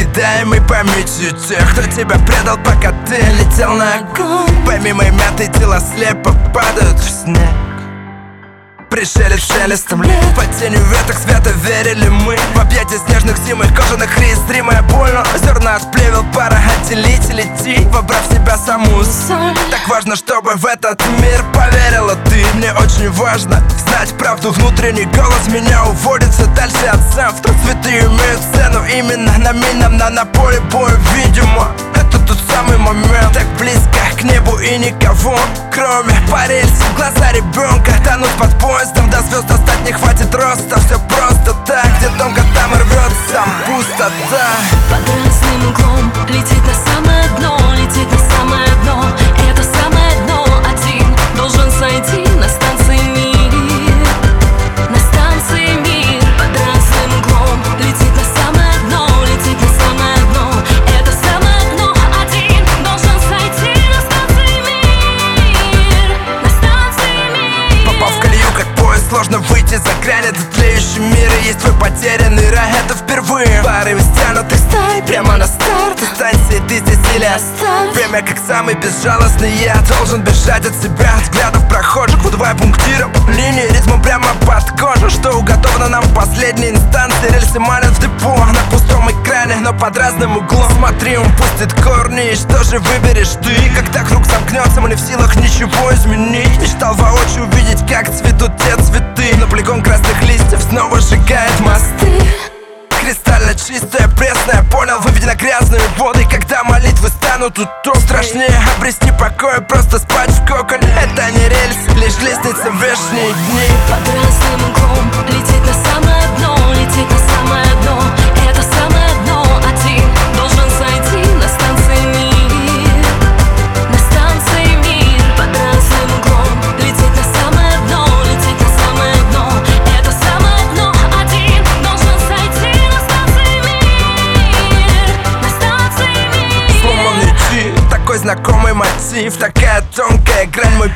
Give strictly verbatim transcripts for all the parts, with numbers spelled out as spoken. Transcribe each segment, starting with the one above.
покидаемый памятью тех, кто тебя предал, пока ты летел на огонь. Помимо мяты тела слепо падают в снег. Пришелец шелестом лет, под тенью веток свято верили мы в объятия снежных зимых кожаных рис. Зримая боль, но зерна от плевел пара отделить и лети, вобрав в себя саму соль. Так важно, чтобы в этот мир поверила ты. Мне очень важно знать правду, внутренний голос меня уводится дальше от завтра. Цветы имеют цену именно на минном, на, на поле боя, видимо. Это тот самый момент, так близко к небу и никого, кроме по рельсам. Глаза ребенка тонут под поездом, до звезд достать не хватит роста. Все просто так, где тонко там и рвется пустота. Под разным углом летит на самое дно, летит на самое дно. Это самое дно один должен сойти на станции мир, на станции мир. Под разным углом летит на самое дно, летит на самое дно. Это самое дно один должен сойти на станции мир, на станции мир. Попав в колею, как поезд, сложно выйти за грань. Этот тлеющий мир и есть твой потерянный рай. Это впервые порывы стянутых стай прямо на старт. Станции ты здесь или оставь. Время как самый безжалостный, я должен бежать от себя, взглядов прохожих, удвая пунктиром линии ритмом прямо под кожу. Что уготовано нам в последней инстанции. Рельсы манят в депо на пустом экране, но под разным углом. Смотри, он пустит корни, и что же выберешь ты? Когда круг замкнется, мы не в силах ничего изменить. Мечтал воочию увидеть, как цветут те цветы, но полигон красных листьев снова сжигает мосты. Кристально чистая, пресная, понял, выведена грязные воды. Когда молитвы станут утом, страшнее обрести покой, просто спать в коконе. Это не рельс, лишь лестница в вечные дни. Под разным углом летит на самое дно, летит на самое дно. Это самое дно один должен сойти на станции мир, на станции мир. Под разным углом летит на самое дно, летит на самое дно. Это самое дно один должен сойти на станции мир, на станции мир. Сломанный ти, такой знакомый мотив, такая тонкая грань, мой,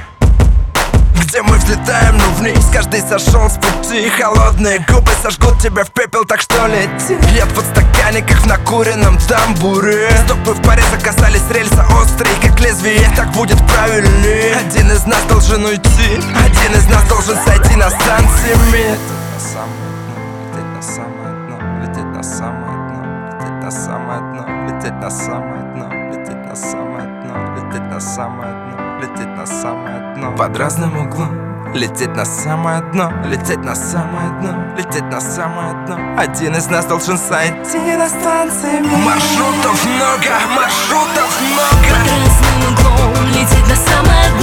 где мы взлетаем, но вниз. Каждый сошел с пути, холодные губы сожгут тебя в пепел, так что лети. Я в подстаканниках в накуренном тамбуре. Стопы в паре закасались рельса острые, как лезвие, так будет правильнее. Один из нас должен уйти, один из нас должен сойти на станции мир. Лететь на самое дно, лететь на самое дно, лететь на самое дно, лететь на самое дно, лететь на самое дно, лететь на самое дно, лететь на самое дно. Под разным углом лететь на самое дно, лететь на самое дно, лететь на самое дно. Один из нас должен сойти на станции мир. Маршрутов много, маршрутов много. Под разным углом летит на самое дно.